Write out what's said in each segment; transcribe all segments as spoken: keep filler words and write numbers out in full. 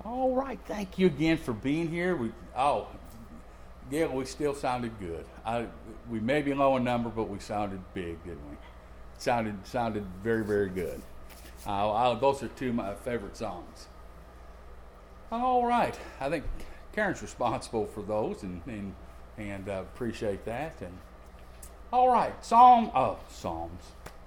All right, thank you again for being here. We oh, Gail, we still sounded good. I we may be low in number, but we sounded big, didn't we? Sounded sounded very very good. Uh, I, those are two of my favorite songs. All right, I think Karen's responsible for those, and and and uh, appreciate that. And all right, Psalm oh Psalms,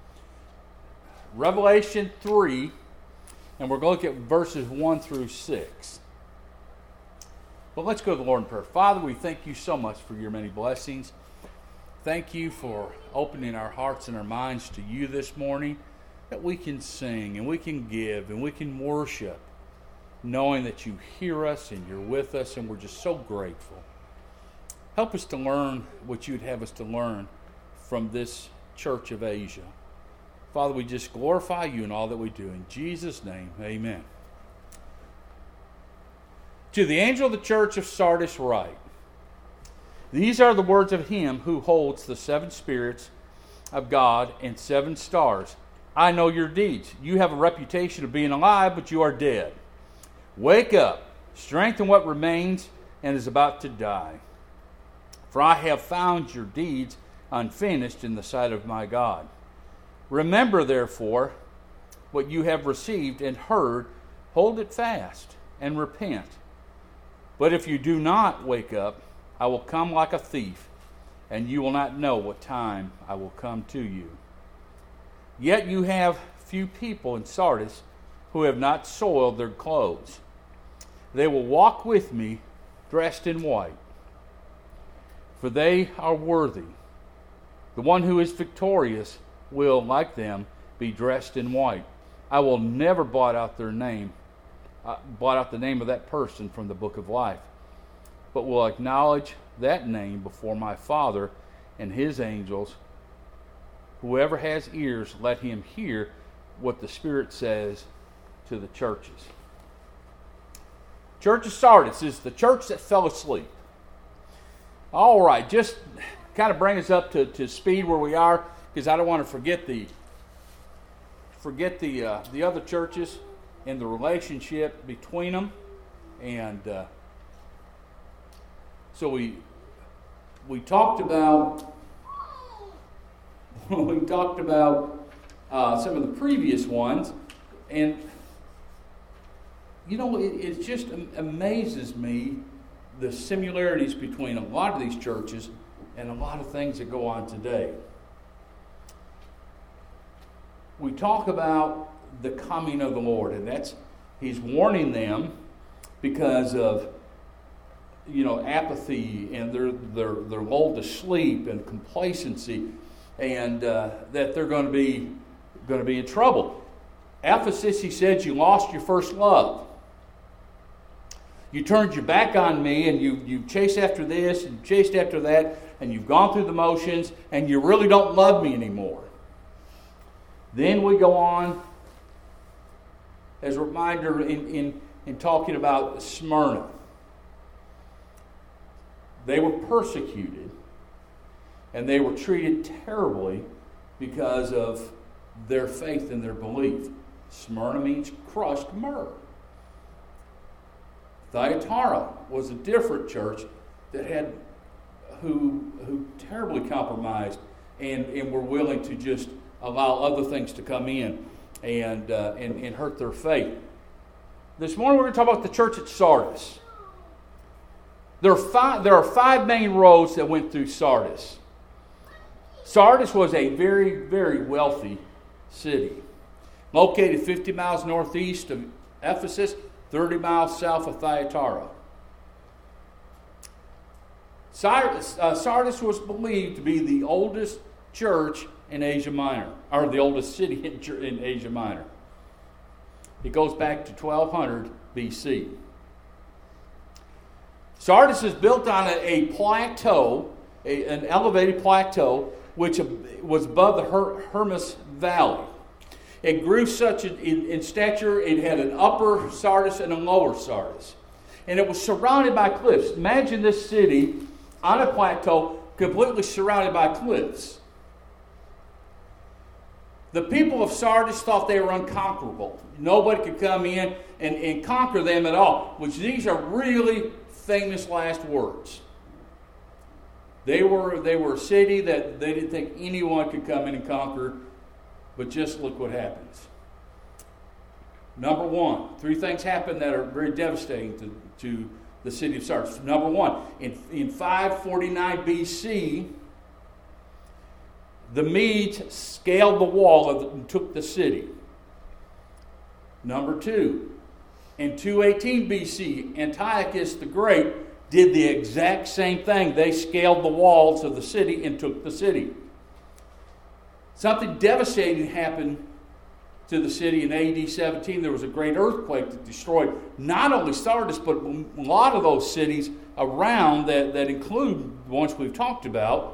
Revelation three. And we're going to look at verses one through six. But let's go to the Lord in prayer. Father, we thank you so much for your many blessings. Thank you for opening our hearts and our minds to you this morning, that we can sing and we can give and we can worship, knowing that you hear us and you're with us, and we're just so grateful. Help us to learn what you'd have us to learn from this Church of Asia. Father, we just glorify you in all that we do. In Jesus' name, amen. To the angel of the church of Sardis write, these are the words of him who holds the seven spirits of God and seven stars. I know your deeds. You have a reputation of being alive, but you are dead. Wake up, strengthen what remains and is about to die. For I have found your deeds unfinished in the sight of my God. Remember, therefore, what you have received and heard, hold it fast, and repent. But if you do not wake up, I will come like a thief, and you will not know what time I will come to you. Yet you have few people in Sardis who have not soiled their clothes. They will walk with me dressed in white, for they are worthy. The one who is victorious will, like them, be dressed in white. I will never blot out their name, uh, blot out the name of that person from the book of life, but will acknowledge that name before my Father and his angels. Whoever has ears, let him hear what the Spirit says to the churches. Church of Sardis is the church that fell asleep. All right, just kind of bring us up to, to speed where we are, because I don't want to forget the forget the uh, the other churches and the relationship between them, and uh, so we we talked about we talked about uh, some of the previous ones, and you know it, it just amazes me the similarities between a lot of these churches and a lot of things that go on today. We talk about the coming of the Lord, and that's he's warning them because of you know apathy, and they're they're they're lulled to sleep and complacency, and uh, that they're going to be going to be in trouble. Ephesus, he said, you lost your first love. You turned your back on me, and you you chased after this and chased after that, and you've gone through the motions, and you really don't love me anymore. Then we go on as a reminder in, in, in talking about Smyrna. They were persecuted, and they were treated terribly because of their faith and their belief. Smyrna means crushed myrrh. Thyatira was a different church that had who who terribly compromised and, and were willing to just allow other things to come in and, uh, and and hurt their faith. This morning we're going to talk about the church at Sardis. There are five, there are five main roads that went through Sardis. Sardis was a very, very wealthy city. Located fifty miles northeast of Ephesus, thirty miles south of Thyatira. Sardis, uh, Sardis was believed to be the oldest church in Asia Minor, or the oldest city in, in Asia Minor. It goes back to twelve hundred B C. Sardis is built on a, a plateau, a, an elevated plateau, which was above the Her, Hermus Valley. It grew such a, in, in stature, it had an upper Sardis and a lower Sardis. And it was surrounded by cliffs. Imagine this city on a plateau completely surrounded by cliffs. The people of Sardis thought they were unconquerable. Nobody could come in and, and conquer them at all, which these are really famous last words. They were, they were a city that they didn't think anyone could come in and conquer, but just look what happens. Number one, three things happen that are very devastating to, to the city of Sardis. Number one, in, in five forty-nine B C, the Medes scaled the wall of the, and took the city. Number two, in two eighteen B C, Antiochus the Great did the exact same thing. They scaled the walls of the city and took the city. Something devastating happened to the city in A D seventeen. There was a great earthquake that destroyed not only Sardis, but a lot of those cities around that, that include the ones we've talked about.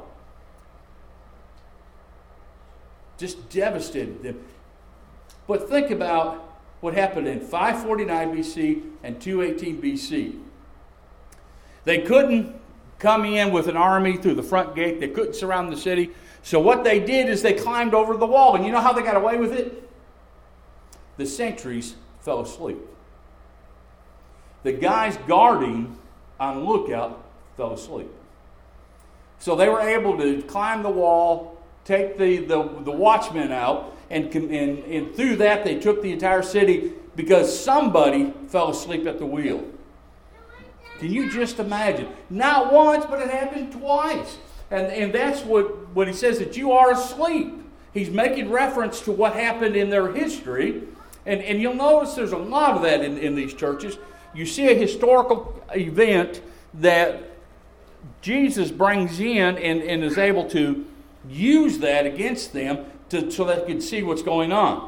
Just devastated them. But think about what happened in five forty-nine B C and two eighteen B C. They couldn't come in with an army through the front gate. They couldn't surround the city. So what they did is they climbed over the wall. And you know how they got away with it? The sentries fell asleep. The guys guarding on lookout fell asleep. So they were able to climb the wall, take the, the, the watchmen out, and, and, and through that they took the entire city because somebody fell asleep at the wheel. Can you just imagine? Not once, but it happened twice. And, and that's what, what he says, that you are asleep. He's making reference to what happened in their history. And, and you'll notice there's a lot of that in, in these churches. You see a historical event that Jesus brings in and, and is able to use that against them to, so that they can see what's going on.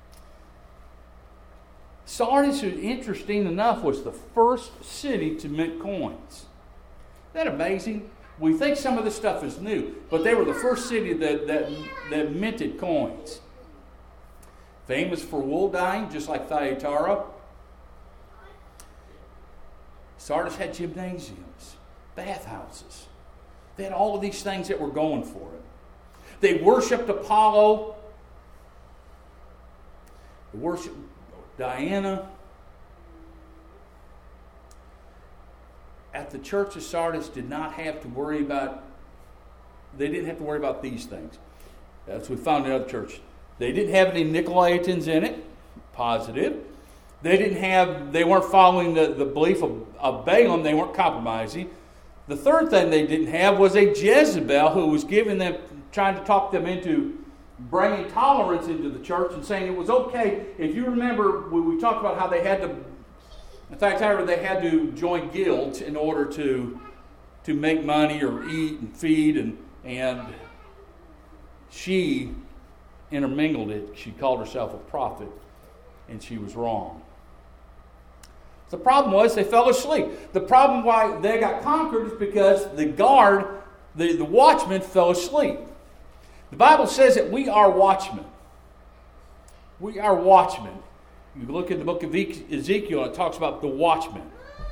Sardis, interesting enough, was the first city to mint coins. Isn't that amazing? We think some of this stuff is new, but they were the first city that, that, that minted coins. Famous for wool dyeing, just like Thyatira. Sardis had gymnasiums, bathhouses. They had all of these things that were going for it. They worshipped Apollo. They worshipped Diana. At the church of Sardis did not have to worry about, they didn't have to worry about these things. That's what we found in other churches. They didn't have any Nicolaitans in it, positive. They didn't have, they weren't following the, the belief of, of Balaam, they weren't compromising. The third thing they didn't have was a Jezebel who was giving them, trying to talk them into bringing tolerance into the church and saying it was okay. If you remember, we, we talked about how they had to, in fact, however, they had to join guilds in order to to make money or eat and feed, and and she intermingled it. She called herself a prophet, and she was wrong. The problem was they fell asleep. The problem why they got conquered is because the guard, the, the watchman, fell asleep. The Bible says that we are watchmen. We are watchmen. You look at the book of Ezekiel, and it talks about the watchman.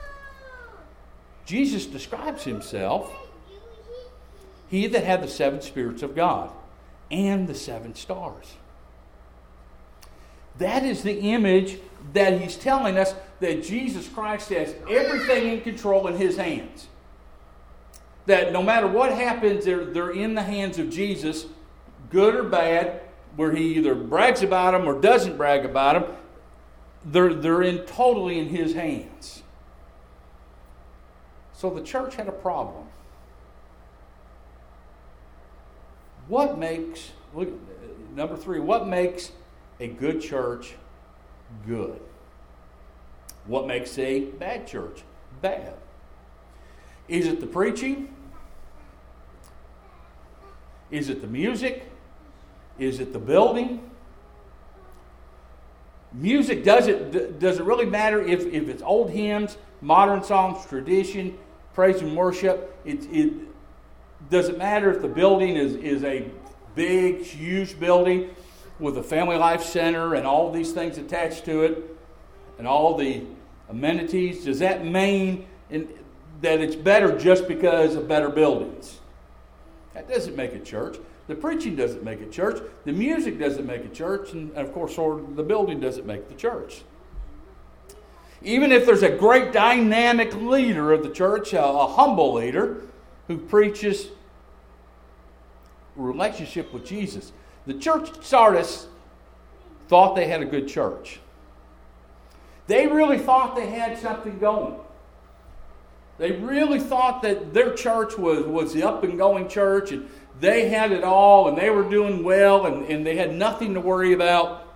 Jesus describes himself, he that had the seven spirits of God and the seven stars. That is the image that he's telling us, that Jesus Christ has everything in control in his hands. That no matter what happens, they're, they're in the hands of Jesus, good or bad, where he either brags about them or doesn't brag about them. They're, they're in totally in his hands. So the church had a problem. What makes, look, number three, what makes a good church good? What makes a bad church bad? Is it the preaching? Is it the music? Is it the building? Music, does it, does it really matter if, if it's old hymns, modern songs, tradition, praise and worship? It, it, does it matter if the building is, is a big, huge building with a family life center and all these things attached to it and all the amenities? Does that mean in, that it's better just because of better buildings? That doesn't make a church. The preaching doesn't make a church. The music doesn't make a church. And, of course, or the building doesn't make the church. Even if there's a great dynamic leader of the church, a, a humble leader who preaches relationship with Jesus. The church at Sardis thought they had a good church. They really thought they had something going. They really thought that their church was, was the up-and-going church, and they had it all, and they were doing well, and, and they had nothing to worry about.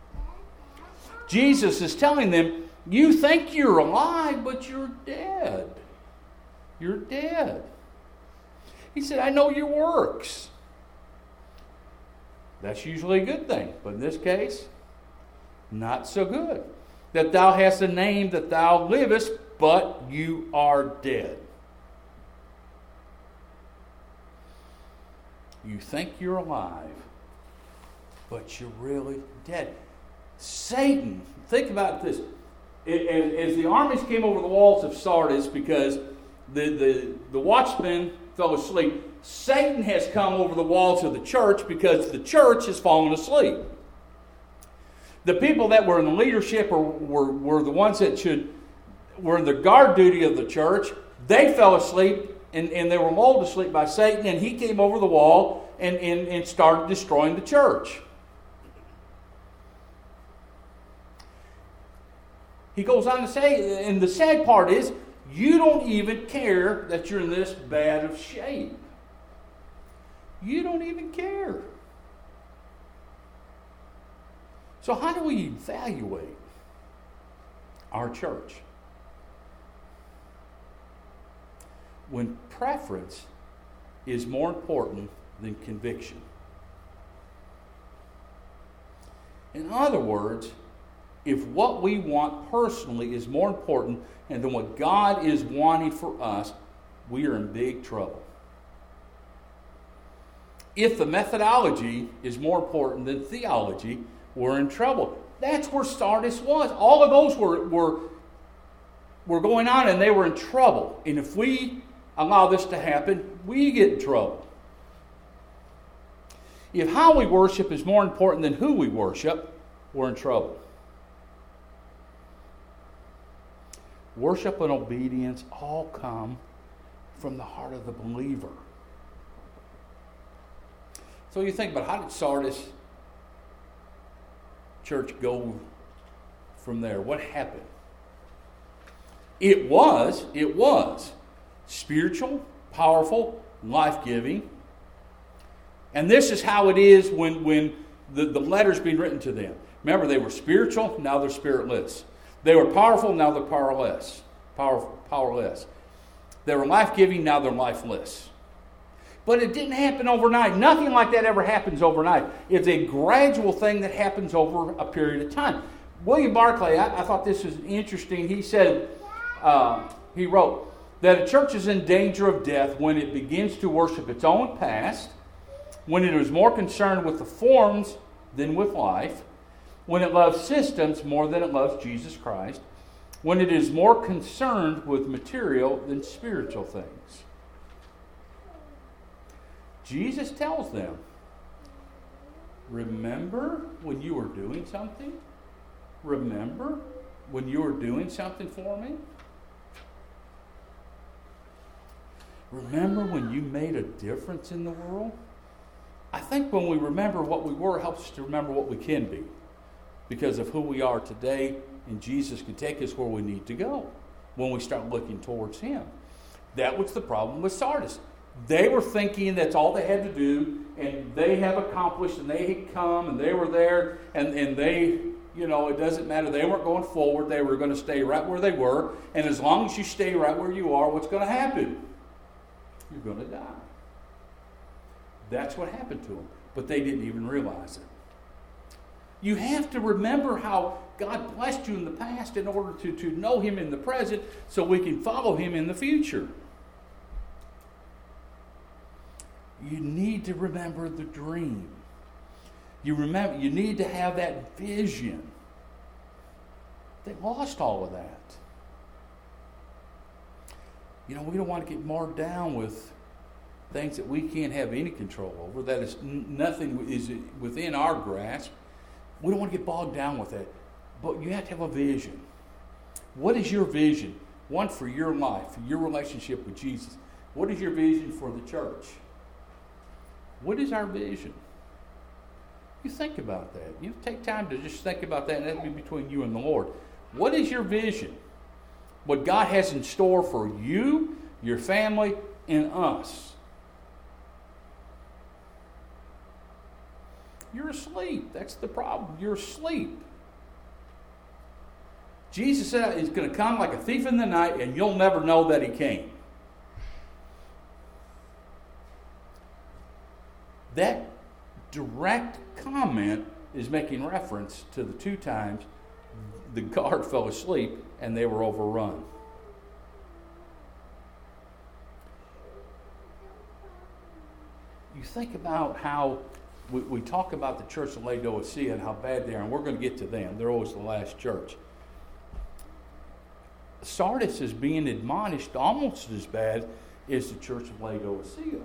Jesus is telling them, you think you're alive, but you're dead. You're dead. He said, I know your works. That's usually a good thing, but in this case, not so good. That thou hast a name that thou livest, but you are dead. You think you're alive, but you're really dead. Satan, think about this. As the armies came over the walls of Sardis because the, the, the watchmen fell asleep, Satan has come over the walls of the church because the church has fallen asleep. The people that were in the leadership or were, were the ones that should were in the guard duty of the church. They fell asleep and, and they were lulled to sleep by Satan, and he came over the wall and, and, and started destroying the church. He goes on to say, and the sad part is, you don't even care that you're in this bad of shape. You don't even care. So how do we evaluate our church? When preference is more important than conviction. In other words, if what we want personally is more important and than what God is wanting for us, we are in big trouble. If the methodology is more important than theology, we're in trouble. That's where Sardis was. All of those were, were, were going on, and they were in trouble. And if we allow this to happen, we get in trouble. If how we worship is more important than who we worship, we're in trouble. Worship and obedience all come from the heart of the believer. So you think about, how did Sardis church go from there? What happened? It was, it was spiritual, powerful, life-giving. And this is how it is when, when the, the letter's being written to them. Remember, they were spiritual, now they're spiritless. They were powerful, now they're powerless. Powerful, powerless. They were life-giving, now they're lifeless. But it didn't happen overnight. Nothing like that ever happens overnight. It's a gradual thing that happens over a period of time. William Barclay, I, I thought this was interesting. He said, uh, he wrote, that a church is in danger of death when it begins to worship its own past, when it is more concerned with the forms than with life, when it loves systems more than it loves Jesus Christ, when it is more concerned with material than spiritual things. Jesus tells them, remember when you were doing something? Remember when you were doing something for me? Remember when you made a difference in the world? I think when we remember what we were, it helps us to remember what we can be, because of who we are today, and Jesus can take us where we need to go when we start looking towards Him. That was the problem with Sardis. They were thinking that's all they had to do, and they have accomplished, and they had come, and they were there, and, and they, you know, it doesn't matter. They weren't going forward. They were going to stay right where they were, and as long as you stay right where you are, what's going to happen? You're going to die. That's what happened to them, but they didn't even realize it. You have to remember how God blessed you in the past in order to, to know Him in the present so we can follow Him in the future. You need to remember the dream. You remember. You need to have that vision. They lost all of that. You know, we don't want to get marred down with things that we can't have any control over, that is nothing is within our grasp. We don't want to get bogged down with that. But you have to have a vision. What is your vision? One, for your life, for your relationship with Jesus. What is your vision for the church? What is our vision? You think about that. You take time to just think about that, and that'll be between you and the Lord. What is your vision? What God has in store for you, your family, and us. You're asleep. That's the problem. You're asleep. Jesus said he's going to come like a thief in the night, and you'll never know that he came. That direct comment is making reference to the two times the guard fell asleep and they were overrun. You think about how we, we talk about the church of Laodicea and how bad they are, and we're going to get to them. They're always the last church. Sardis is being admonished almost as bad as the church of Laodicea.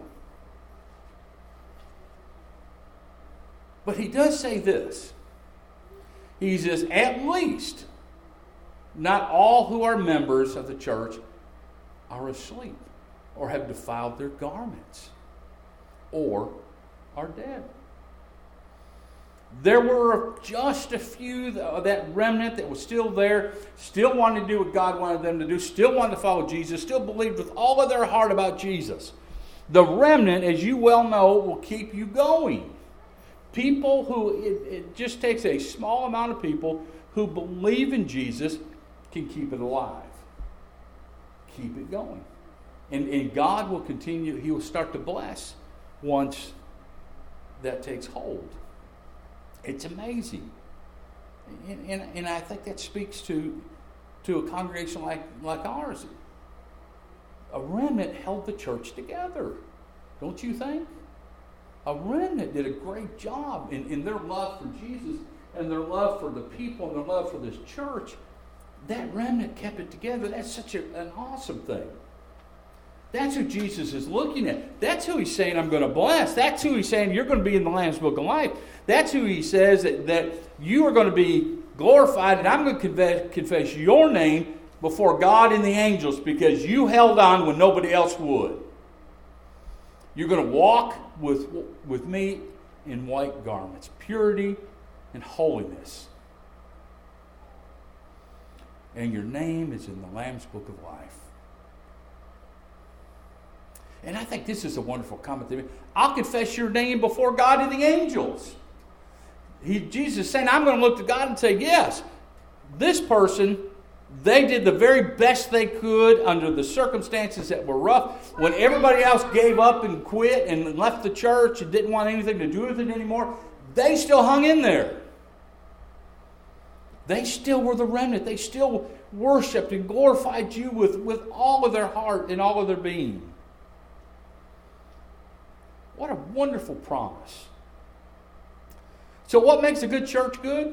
But he does say this. He says, at least, not all who are members of the church are asleep or have defiled their garments or are dead. There were just a few, that remnant that was still there, still wanted to do what God wanted them to do, still wanted to follow Jesus, still believed with all of their heart about Jesus. The remnant, as you well know, will keep you going. People who, it, it just takes a small amount of people who believe in Jesus can keep it alive. Keep it going. And, and God will continue, he will start to bless once that takes hold. It's amazing. And, and, and I think that speaks to, to a congregation like, like ours. A remnant held the church together. Don't you think? A remnant did a great job in, in their love for Jesus and their love for the people and their love for this church. That remnant kept it together. That's such a, an awesome thing. That's who Jesus is looking at. That's who he's saying, I'm going to bless. That's who he's saying, you're going to be in the Lamb's Book of Life. That's who he says that, that you are going to be glorified, and I'm going to confess, confess your name before God and the angels because you held on when nobody else would. You're going to walk with, with me in white garments, purity and holiness. And your name is in the Lamb's Book of Life. And I think this is a wonderful comment. I'll confess your name before God and the angels. He, Jesus is saying, I'm going to look to God and say, yes, this person, they did the very best they could under the circumstances that were rough. When everybody else gave up and quit and left the church and didn't want anything to do with it anymore, they still hung in there. They still were the remnant. They still worshiped and glorified you with, with all of their heart and all of their being. What a wonderful promise. So what makes a good church good?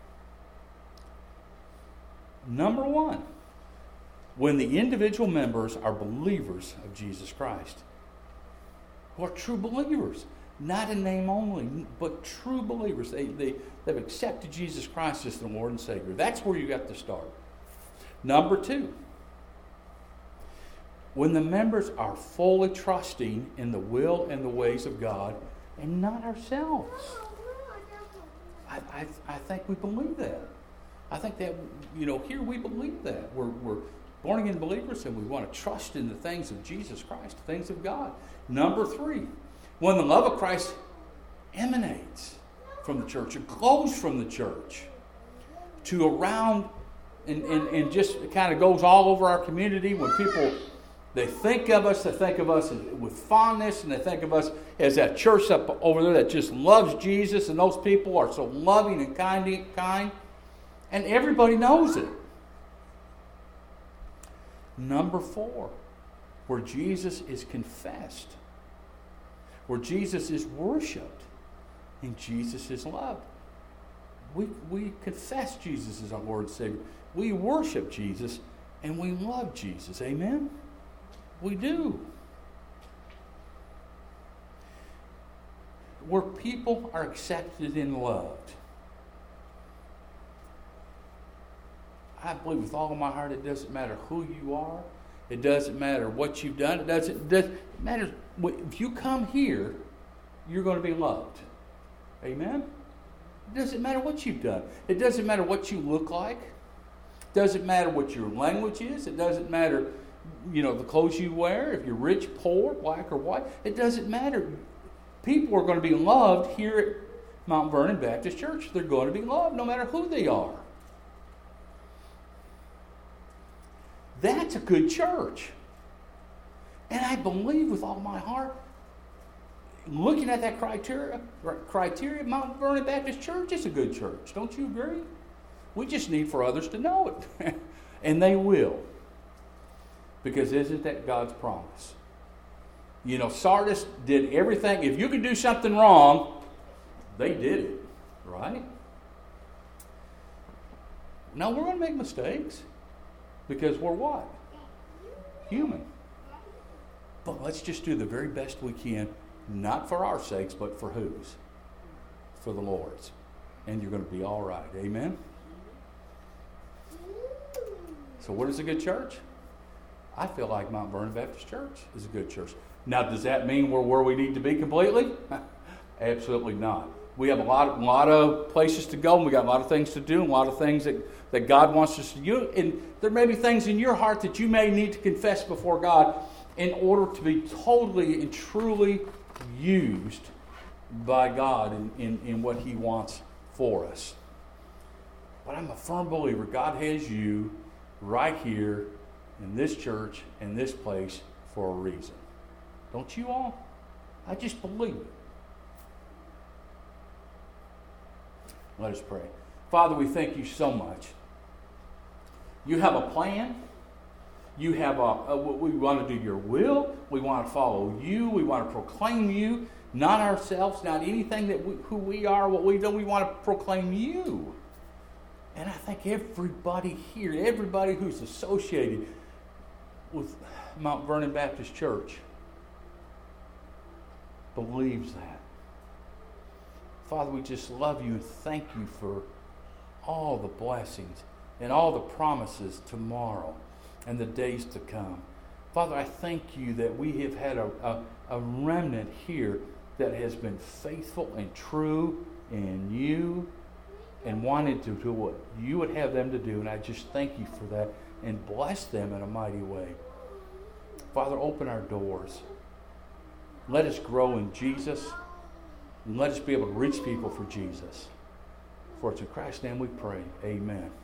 Number one, when the individual members are believers of Jesus Christ, who are true believers, not in name only, but true believers. They, they, they've accepted Jesus Christ as their Lord and Savior. That's where you got to start. Number two, when the members are fully trusting in the will and the ways of God and not ourselves. I, I, I think we believe that. I think that, you know, here we believe that. We're, we're born-again believers and we want to trust in the things of Jesus Christ, the things of God. Number three, when the love of Christ emanates from the church, it glows from the church to around and, and, and just kind of goes all over our community. When people, they think of us, they think of us with fondness, and they think of us as that church up over there that just loves Jesus, and those people are so loving and kind, kind. And everybody knows it. Number four, where Jesus is confessed, where Jesus is worshipped, and Jesus is loved. We, we confess Jesus as our Lord and Savior. We worship Jesus, and we love Jesus. Amen? We do. where people are accepted and loved. I believe with all of my heart it doesn't matter who you are. It doesn't matter what you've done. It doesn't, it doesn't matter. If you come here, you're going to be loved. Amen? It doesn't matter what you've done. It doesn't matter what you look like. It doesn't matter what your language is. It doesn't matter, you know, the clothes you wear, if you're rich, poor, black or white. It doesn't matter. People are going to be loved here at Mount Vernon Baptist Church. They're going to be loved no matter who they are. That's a good church. And I believe with all my heart, looking at that criteria, criteria, Mount Vernon Baptist Church is a good church. Don't you agree? We just need for others to know it. And they will. Because isn't that God's promise? You know, Sardis did everything. If you could do something wrong, they did it. Right? Now, we're going to make mistakes. Because we're what? Human. But let's just do the very best we can, not for our sakes, but for whose? For the Lord's. And you're going to be all right. Amen? So what is a good church? I feel like Mount Vernon Baptist Church is a good church. Now, does that mean we're where we need to be completely? Absolutely not. We have a lot, of, a lot of places to go, and we got a lot of things to do, and a lot of things that, that God wants us to do. And there may be things in your heart that you may need to confess before God in order to be totally and truly used by God in, in, in what He wants for us. But I'm a firm believer God has you right here in this church, in this place, for a reason. Don't you all? I just believe it. Let us pray. Father, we thank you so much. You have a plan. You have a, a, we want to do your will. We want to follow you. We want to proclaim you, not ourselves, not anything that we, who we are, what we do. We want to proclaim you. And I think everybody here, everybody who's associated with Mount Vernon Baptist Church believes that. Father, we just love you and thank you for all the blessings and all the promises tomorrow and the days to come. Father, I thank you that we have had a, a, a remnant here that has been faithful and true in you and wanted to do what you would have them to do. And I just thank you for that and bless them in a mighty way. Father, open our doors. Let us grow in Jesus. And let us be able to reach people for Jesus. For it's in Christ's name we pray. Amen.